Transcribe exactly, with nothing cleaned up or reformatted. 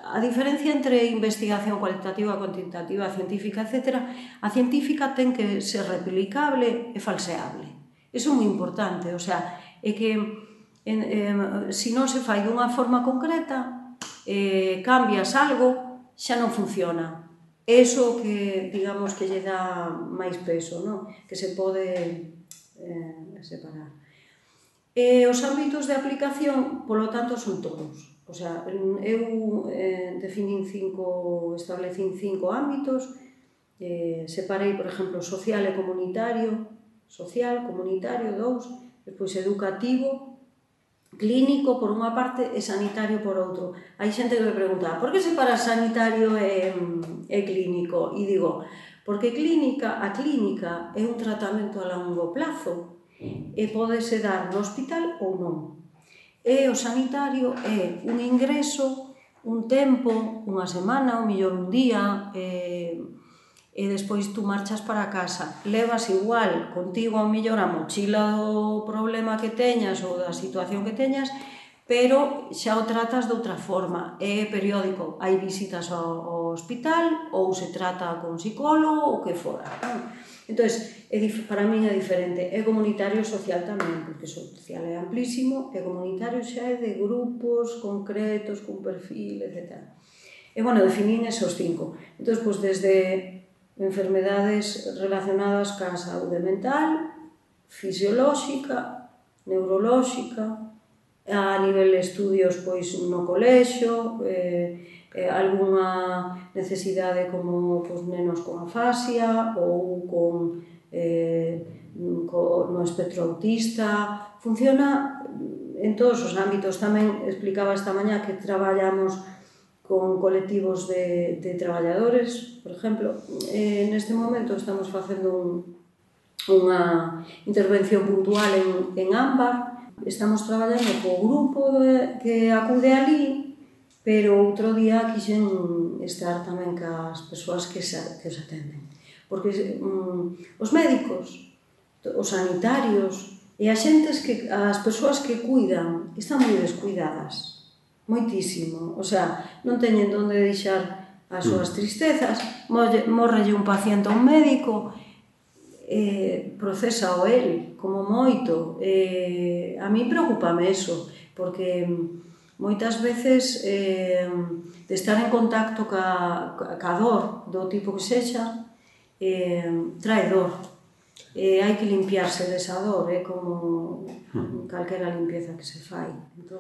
a diferencia entre investigación cualitativa, cuantitativa, científica, etcétera, a científica ten que ser replicable e falseable. Iso é moi importante, o sea, é que en, eh, se non se fai dunha forma concreta, eh, cambias algo, xa non funciona. Eso que, digamos, que lle dá máis peso, non? Que se pode eh, separar. E os ámbitos de aplicación, polo tanto, son todos. O sea, eu eh, definín cinco, establecín cinco ámbitos, eh, separei, por exemplo, social e comunitario, social, comunitario, dous, despois educativo, clínico por unha parte e sanitario por outro. Hai xente que me pregunta, por que separa sanitario e, e clínico? E digo, porque clínica, a clínica é un tratamento a longo plazo e pódese dar no hospital ou non. E o sanitario é un ingreso, un tempo, unha semana, ou mellor un día, e, e despois tú marchas para casa. Levas igual contigo ao mellor a mochila do problema que teñas ou da situación que teñas, pero xa o tratas de outra forma. É periódico, hai visitas ao hospital ou se trata con psicólogo ou que fora. Entón, para min é diferente. É comunitario e social tamén, porque social é amplísimo, e comunitario xa é de grupos concretos, con perfil, etcétera. E, bueno, definín esos cinco. Entón, pois, desde enfermedades relacionadas ca saúde mental, fisiolóxica, neurolóxica, a nivel de estudios, pois, no colexio, eh, Eh, algunha necesidade como pues, nenos con afasia ou con, eh, co, no espectro autista. Funciona en todos os ámbitos. Tamén explicaba esta mañá que traballamos con colectivos de, de traballadores, por exemplo. Eh, neste momento estamos facendo un, unha intervención puntual en, en Ámbar. Estamos traballando co grupo de, que acude ali, pero outro día quixen estar tamén cas persoas que, que os atenden. Porque um, os médicos, os sanitarios e as xentes que, as persoas que cuidan están moi descuidadas, moitísimo. O sea, non teñen onde deixar as súas tristezas, morrelle un paciente a un médico, eh, procesa o el como moito. Eh, a mí preocupame eso, porque moitas veces eh, de estar en contacto ca, ca dor do tipo que sexa, eh, trae dor. E hai que limpiarse desa dor, é eh, como calquera limpieza que se fai. Entón,